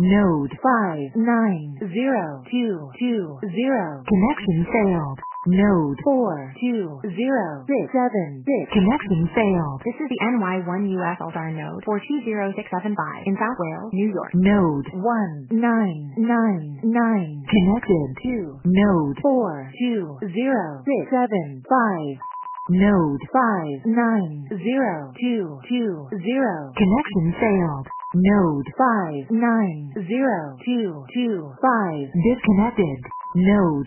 Node 590220. Connection failed. Node 420676. Connection failed. This is the NY1US Altar node 42675 in South Wales, New York. Node 1999. Connected to Node 420675. Node 590220. Connection failed. Node 590225. Disconnected. Node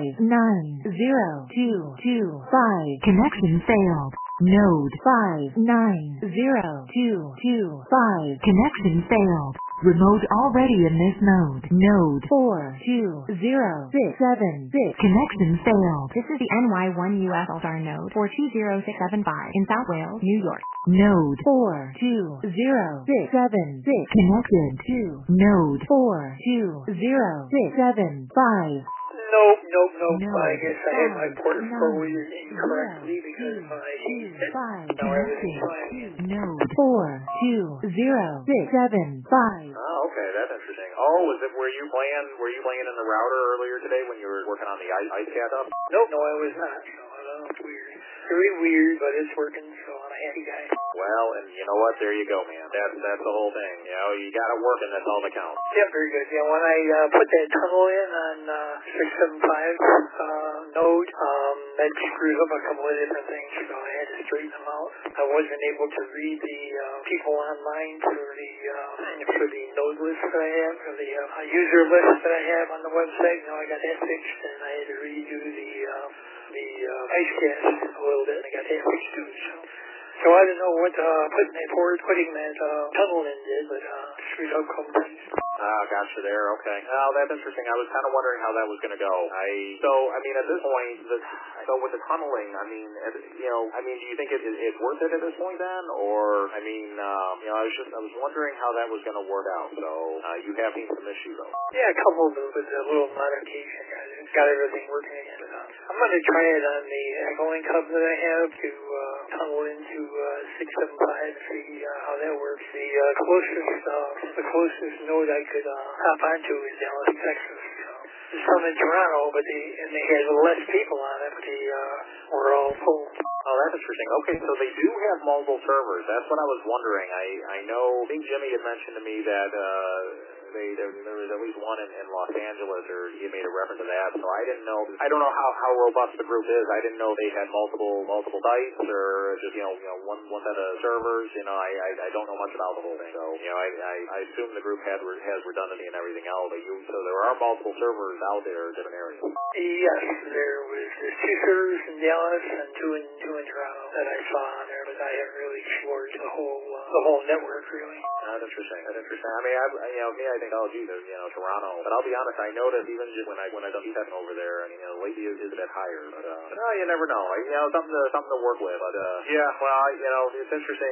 590225. Connection failed. Node 590225. Connection failed. Remote already in this node. Node 420676. Connection failed. This is the NY1US Altar node 420675 in South Wales, New York. Node 420676. Connected to Node 420675. Nope. I guess I had my port forwarded incorrectly because my now everything's fine. Node 420675. Oh, okay, that's interesting. Oh, were you playing in the router earlier today when you were working on the ice cat up? Nope, no, I was not. So I don't know, it's weird. Very weird, but it's working, so I'm a happy guy. Well, and you know what? There you go, man. That's the whole thing. You know, you got it working. That's all that counts. Yeah, very good. Yeah, when I put that tunnel in on 675 node, that screwed up a couple of different things, so I had to straighten them out. I wasn't able to read the people online for the node list that I have, for the user list that I have on the website. Now I got that fixed, and I had to redo the IceCast a little bit. I got that fixed too. So I don't know what putting that tunnel in did, but screwed up a couple things. Gotcha there. Okay. Oh, that's interesting. I was kind of wondering how that was going to go. At this point, with the tunneling, do you think it's worth it at this point then? Or, I was wondering how that was going to work out. So, you have seen some issues though. Yeah, a couple of them with a little modification. Got everything working again. I'm going to try it on the Echolink hub that I have to tunnel into 675 and see how that works. The closest node I could hop onto is Dallas, Texas. There's some in Toronto, but they had less people on it, but they were all full. Oh, that's interesting. Okay, so they do have multiple servers. That's what I was wondering. I think Jimmy had mentioned to me that there was at least one in Los Angeles, or he made a reference to that. So I didn't know. I don't know how robust the group is. I didn't know they had multiple sites or just one set of servers. I don't know much about the whole thing. So I assume the group has redundancy and everything else. So there are multiple servers out there in different areas. Yes, there's 2 servers in Dallas and two in Toronto that I saw on there, but I haven't really explored the whole network really. That's interesting. I think, oh gee, there's Toronto. But I'll be honest, I noticed even just when I done testing over there, lately is a bit higher. But you never know. Something to work with. But it's interesting.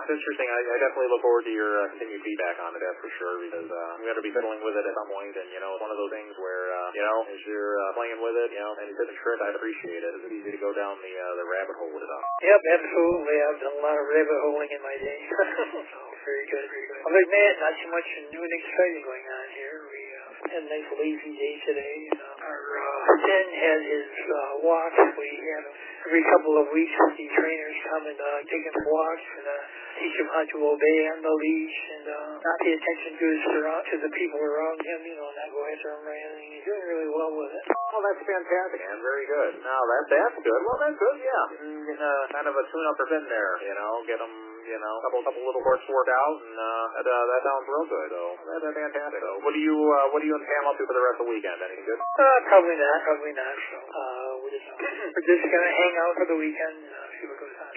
I definitely look forward to your continued feedback on it. That's for sure, because we got to be fiddling with it at some point, and it's one of those things where as you're playing with it, and it's a trick, I'd appreciate it. It's easy to go down the rabbit hole with it. Yep, absolutely. I've done a lot of rabbit holing in my day. So very good. Other than that, not too much new and exciting going on here. We had a nice lazy day today. Our Finn had his walk. We have every couple of weeks the trainers come and take him for walks and teach him how to obey on the leash and not pay attention to the people around him, not go after him or anything. He's doing really well with it. Oh, that's fantastic, man. Very good. No, that's good. Well, that's good, yeah. Kind of a tune-up for Finn there, get him, couple little works to work out, and that sounds real good. So that's fantastic. So what do you and Pam up to for the rest of the weekend? Anything good? Probably not. So we're just gonna hang out for the weekend, see what goes on.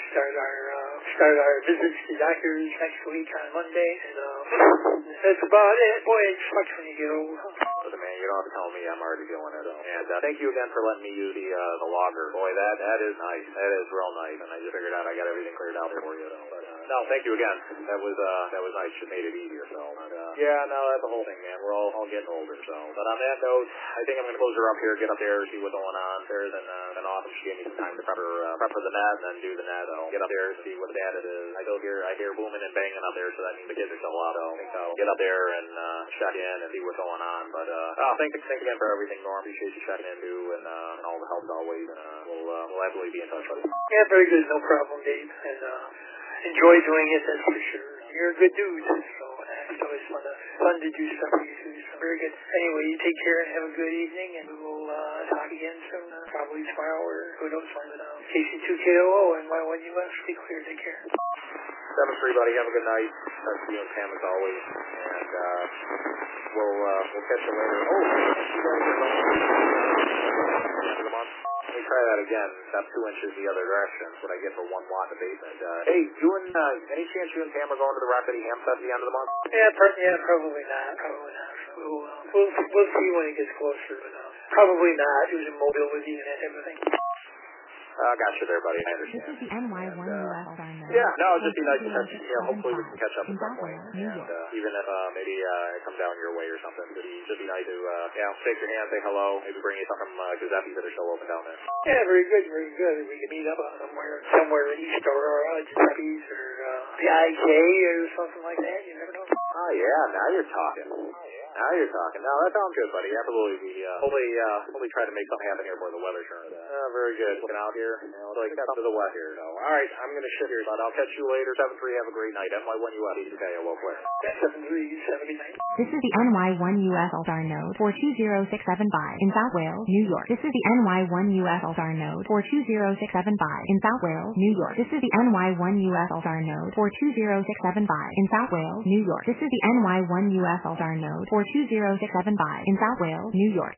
Start our visits to doctors next week on Monday, and that's about it. Boy, it sucks when you get old. Listen, man, you don't have to tell me. I'm already doing it. And thank you again for letting me use the logger. Boy, that is nice. That is real nice. And I just figured out I got everything cleared out there for you. But no, thank you again. That was nice. It made it easier. So yeah, no, that's the whole thing, man. We're all getting older, so. But on that note, I think I'm going to close her up here, get up there, see what's going on there, then awesome. She gave me some time to prep for the net, and then do the net. I'll get up there, see what the data is. I hear booming and banging up there, so that means the kids are still out. I think I'll get up there and check in and see what's going on. But thanks again for everything, Norm. Appreciate you checking in too, and all the help as always. We'll absolutely be in touch with you. Yeah, very good. No problem, Dave. And enjoy doing it, that's for sure. You're a good dude, so it's always fun to do stuff with you too. So very good. Anyway, you take care and have a good evening, and we will talk again soon, probably tomorrow or who knows when. But KC2KOO and Y1UF, be clear. Take care. 7-3, buddy. Have a good night. Talk to you and Pam as always, and we'll catch you later. Oh, you guys are going to the end of the month. Let me try that again. That's 2 inches the other direction. That's what I get for 1 watt in the basement. Hey, any chance you and Pam are going to the Rock City Ham Fest at the end of the month? Yeah, probably not. Probably not. We'll see when it gets closer, but probably not. It was in mobility and that type of thing. Got you there, buddy. I understand. This is the NY1US Farm. Yeah, no, it'd just be nice to touch. Hopefully we can catch up at some point. New And York. even if maybe it comes down your way or something, it'd just be nice to shake your hand, say hello, maybe bring you something from Giuseppe's that are still open down there. Yeah, very good, very good. We could meet up somewhere in East Aurora, Giuseppe's or the IK or something like that. You never know. Oh yeah, now you're talking. Now you're talking. No, that sounds good, buddy. Absolutely. We hopefully try to make something happen here before the weather turns. Very good. Looking out here. It's like something to the west here. So, all right, I'm going to shift here, bud. I'll catch you later. 7-3. Have a great night. NY1US. Okay, hello, Claire. 7-3, 7 night. This is the NY1US All-Star node 420-675 in South Wales, New York. This is the NY1US All-Star node 420-675 in South Wales, New York. This is the NY1US All-Star node 420-675 in South Wales, New York. This is the NY1US All-Star node 420-675 in South Wales, New York.